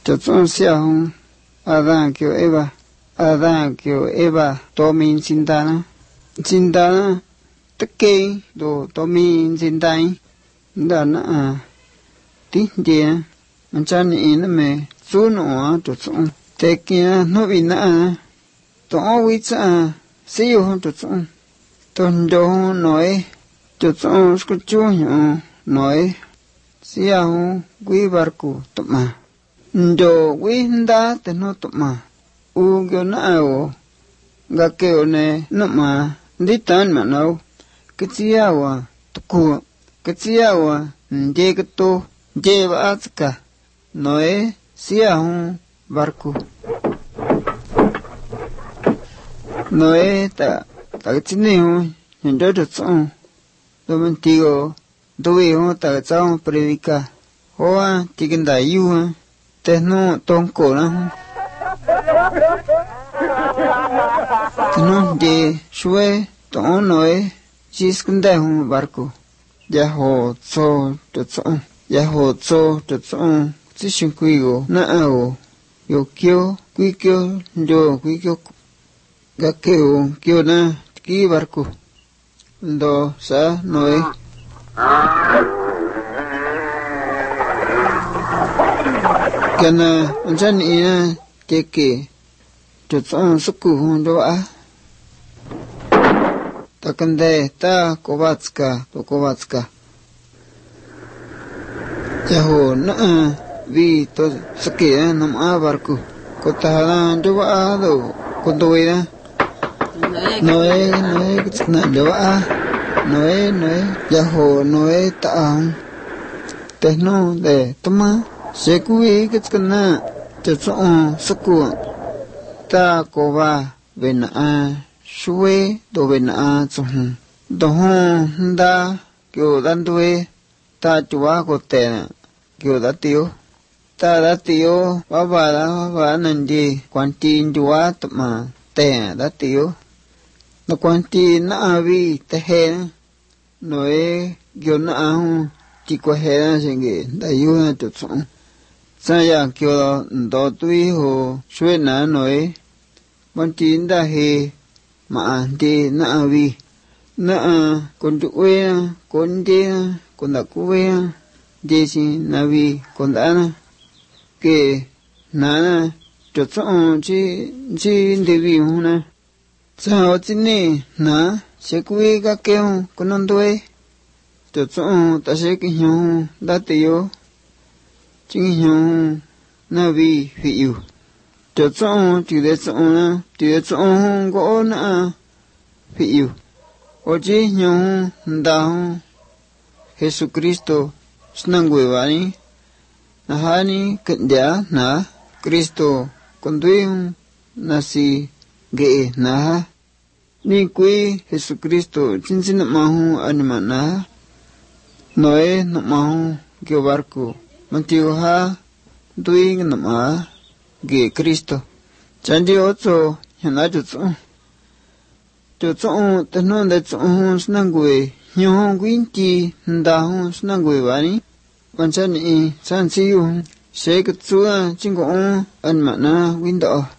cho chọn xiao Adam kêu Eva to min sin ta tất kê đồ to min sin ta đó là tí địa anh cha này nó mẹ chú nó cho chọn thế kia nó bị nã to quý cha siêu cho chọn tôn đồ nói cho chọn cái chú nhỏ nói siêu quý barco tụm mà đồ quý đá tên nó tụm mà u cái nào gà kêu này nó mà đi tan mà đâu cái chiao à tu cái chiao à dê cái to dê vợ cả nói siêu barco nói ta cái chuyện này hiện giờ được xong tôi mình tiêu tôi ho ta cháu predica hoa chỉ cần đại yêu tên nó tôn cổ lắm nó đi xuôi tổ nói chỉ cần đại hông barco ya hồ cho được xong chỉ xin quý go na ao yo kêu quý kêu do quý kêu gà kêu na kí barco do sa nói cái na anh chân ina chế kì cho xong sức cụ hôn đó á ta cần đây ta Kowalska ya hồ na vì tôi sức kì nằm á barco có ta là đó á đâu con tôi đó nói cái chuyện đó á nói ya hồ nói ta thế nó để tụm á sẽ quý cái chuyện na cho xong sức cụ ta có va bên a suy đồ bên a chung đồ hông đa kiểu đan đuôi ta chúa có tiền kiểu đã tiêu bà nên gì quan tin chúa tụm mà tiền đã tiêu nó quan tin na vi te he nói kiểu na chỉ có he là gì đại yêu là chút xong sao ya kiểu đó tuy hồ suy na nói quan tin đã he mà đi na vi na con chuối con đi con đã cuế đi xin na vi con đã na cái na chút xong chỉ đi vi hông na sao chứ nè na sẽ cuế các kêu con non đuôi chút xong ta sẽ cái nhau đã tiêu chính nhau na vi phi yêu cho xong chỉ để xong có na phi yêu ở chỉ nhau đào Jesus Cristo snang quỳ vani na hani cận giá na Cristo con tuyên na si ghệ na ni quỳ Jesus Cristo chính chính mahu anima na nói mahu kêu barco mantiu ha tuyên nama ghệ Cristo chẳng đi ở chỗ hiện nay chỗ tên nó để chỗ snang quỳ nhiều quý chi đào snang quỳ vani quan sát này san siêu sẽ cái chúa chính có anh mà na window